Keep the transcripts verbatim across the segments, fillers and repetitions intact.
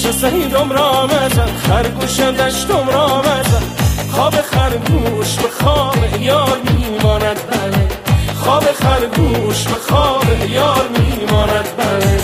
بچه سهیدم را مزن، خرگوش دشتم را مزن. خواب خرگوش به خواب یار میماند بله، خواب خرگوش به خواب یار میماند بله.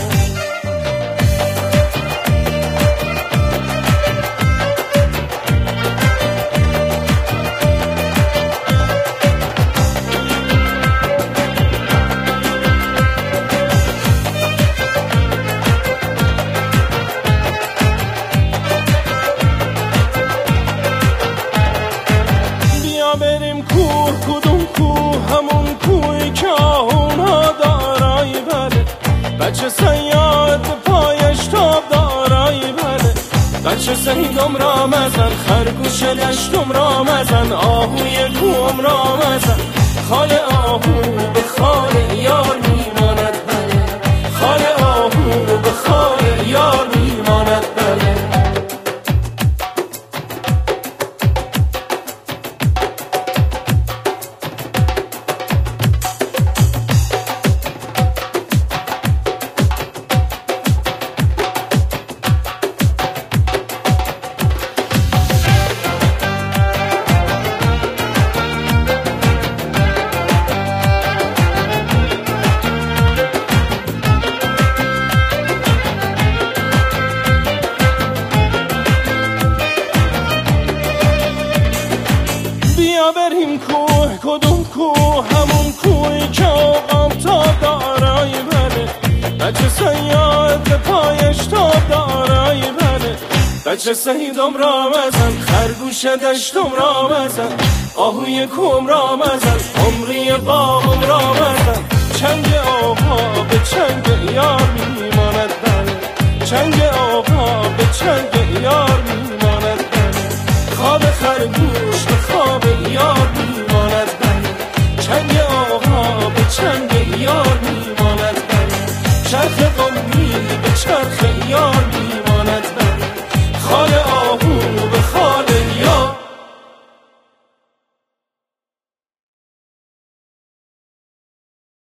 بریم کوه، کدوم کوه؟ همون کوهی که آهونا دارایی بله، بچه سیاد به پایش تاب دارایی بله. بچه سهیدم را مزن، خرگوش دشتم را مزن، آهوی کوهم را مزن. خال آهو به خال یار میماند بله، خال آهو به خال یار میماند بله. بیا بریم کوه، کدوم کوه؟ همون کوهی که آقام تاب دارایی بله، بچه سیاد به پایش تاب دارایی بله. بچه سهیدم را مزن، خرگوش دشتم را مزن، آهوی کوم را مزن، عمری باغم را مزن. چنگ آقا به چنگ یار میماند بله، چنگ آقا به چنگ یار میماند بله. خواب خرگوش به خواب یار میماند بله، چنگ آقا به چنگ یار میماند بله. چرخ قومی به چرخ یار میماند.